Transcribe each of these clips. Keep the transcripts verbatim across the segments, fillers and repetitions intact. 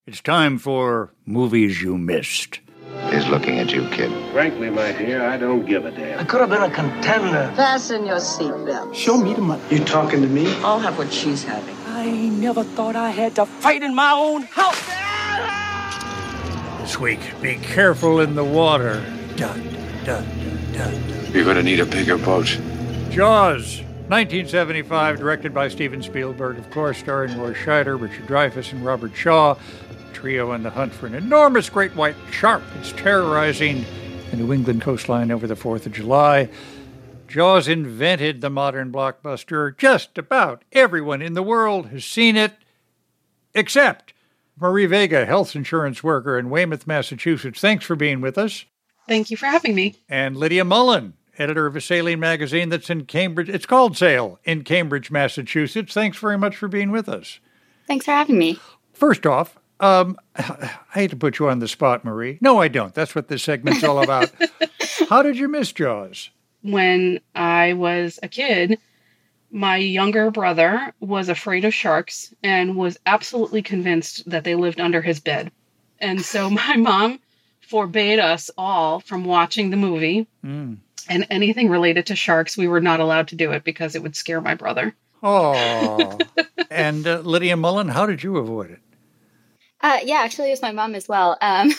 It's time for Movies You Missed. He's looking at you, kid. Frankly, my dear, I don't give a damn. I could have been a contender. Fasten your seatbelt. Show me the money. You talking to me? I'll have what she's having. I never thought I had to fight in my own house. This week, be careful in the water. Dun, dun, dun, dun. You're gonna need a bigger boat. Jaws, nineteen seventy-five, directed by Steven Spielberg, of course, starring Roy Scheider, Richard Dreyfuss, and Robert Shaw. Trio on the hunt for an enormous great white shark that's terrorizing the New England coastline over the fourth of July. Jaws invented the modern blockbuster. Just about everyone in the world has seen it, except Marie Vega, health insurance worker in Weymouth, Massachusetts. Thanks for being with us. Thank you for having me. And Lydia Mullen, editor of a sailing magazine that's in Cambridge. It's called Sail, in Cambridge, Massachusetts. Thanks very much for being with us. Thanks for having me. First off, Um, I hate to put you on the spot, Marie. No, I don't. That's what this segment's all about. How did you miss Jaws? When I was a kid, my younger brother was afraid of sharks and was absolutely convinced that they lived under his bed. And so my mom forbade us all from watching the movie. Mm. And anything related to sharks, we were not allowed to do it because it would scare my brother. Oh. And uh, Lydia Mullen, how did you avoid it? Uh, yeah, actually, it was my mom as well. Um,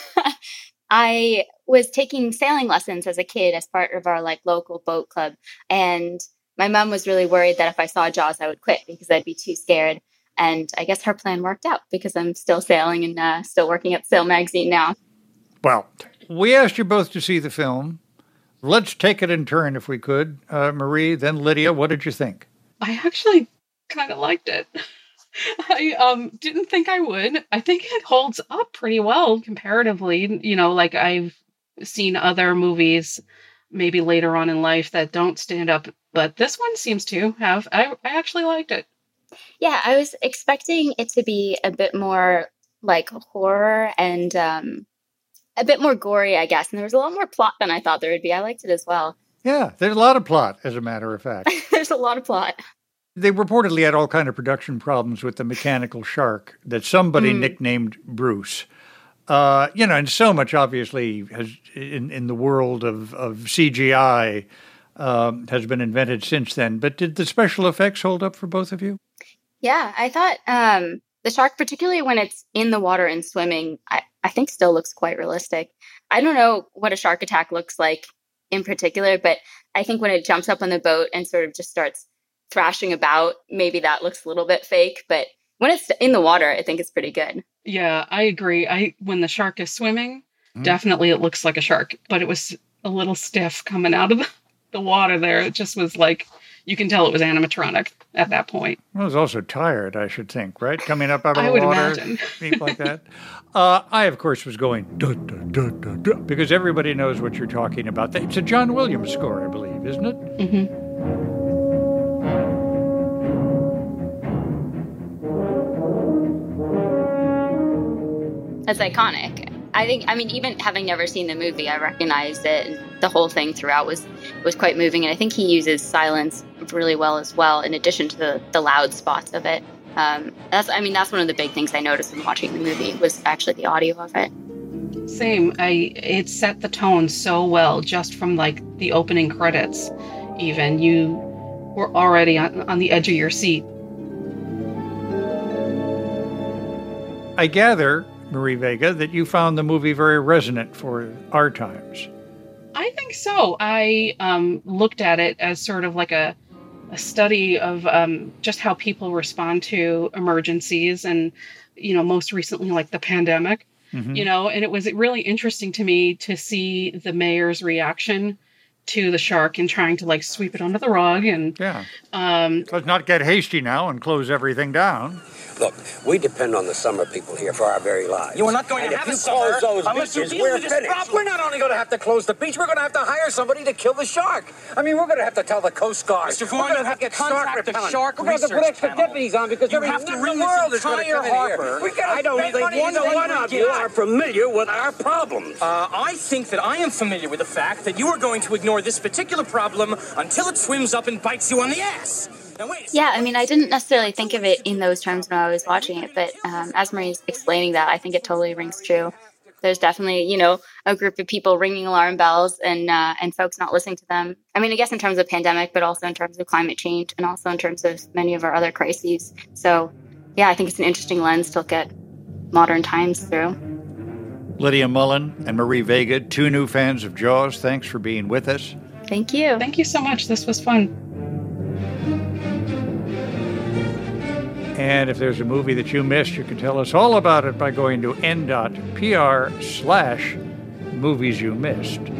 I was taking sailing lessons as a kid as part of our like local boat club. And my mom was really worried that if I saw Jaws, I would quit because I'd be too scared. And I guess her plan worked out because I'm still sailing and uh, still working at Sail Magazine now. Well, we asked you both to see the film. Let's take it in turn if we could. Uh, Marie, then Lydia, what did you think? I actually kind of liked it. I um didn't think I would. I think it holds up pretty well comparatively. You know, like I've seen other movies maybe later on in life that don't stand up, but this one seems to have. I, I actually liked it. Yeah, I was expecting it to be a bit more like horror and um, a bit more gory, I guess. And there was a lot more plot than I thought there would be. I liked it as well. Yeah, there's a lot of plot, as a matter of fact. There's a lot of plot. They reportedly had all kind of production problems with the mechanical shark that somebody mm. nicknamed Bruce. Uh, you know, and so much obviously has in, in the world of, of C G I um, has been invented since then. But did the special effects hold up for both of you? Yeah, I thought um, the shark, particularly when it's in the water and swimming, I, I think still looks quite realistic. I don't know what a shark attack looks like in particular, but I think when it jumps up on the boat and sort of just starts thrashing about, maybe that looks a little bit fake, but when it's in the water, I think it's pretty good. Yeah, I agree. I when the shark is swimming, mm. definitely it looks like a shark, but it was a little stiff coming out of the, the water there. It just was like, you can tell it was animatronic at that point. Well, it was also tired, I should think, right? Coming up out of I the would water. Imagine. Things like that. Uh, I, of course, was going, duh, duh, duh, duh, duh, because everybody knows what you're talking about. It's a John Williams score, I believe, isn't it? Mm-hmm. It's iconic. I think, I mean, even having never seen the movie, I recognized it. And the whole thing throughout was, was quite moving. And I think he uses silence really well as well, in addition to the, the loud spots of it. Um, that's, I mean, that's one of the big things I noticed when watching the movie was actually the audio of it. Same. I it set the tone so well just from like the opening credits. Even you were already on, on the edge of your seat. I gather, Marie Vega, that you found the movie very resonant for our times. I think so. I um, looked at it as sort of like a, a study of um, just how people respond to emergencies and, you know, most recently like the pandemic, mm-hmm. you know, and it was really interesting to me to see the mayor's reaction to the shark and trying to like sweep it under the rug. And yeah, um, let's not get hasty now and close everything down. Look, we depend on the summer people here for our very lives. You are not going and to have a summer those unless you beaches, deal we're with this finished. problem. We're not only going to have to close the beach, we're going to have to hire somebody to kill the shark. I mean, we're going to have to tell the Coast Guard. Mister Vaughn, we're going you to have get to contact the repellent. shark We're going to have to put research extra panel. deputies on because You every have to in ring the this world is going to entire come in harbor. here. We gotta I don't spend think money one to one one of of you you are are familiar with our problems. Uh, I think that I am familiar with the fact that you are going to ignore ignore this particular problem until it swims up and bites you on the ass. Now, wait a second. Yeah, I mean, I didn't necessarily think of it in those terms when I was watching it, but um, as Marie's explaining that, I think it totally rings true. There's definitely, you know, a group of people ringing alarm bells and uh, and folks not listening to them. I mean, I guess in terms of pandemic, but also in terms of climate change and also in terms of many of our other crises. So, yeah, I think it's an interesting lens to look at modern times through. Lydia Mullen and Marie Vega, two new fans of Jaws. Thanks for being with us. Thank you. Thank you so much. This was fun. And if there's a movie that you missed, you can tell us all about it by going to n.pr slash movies you missed.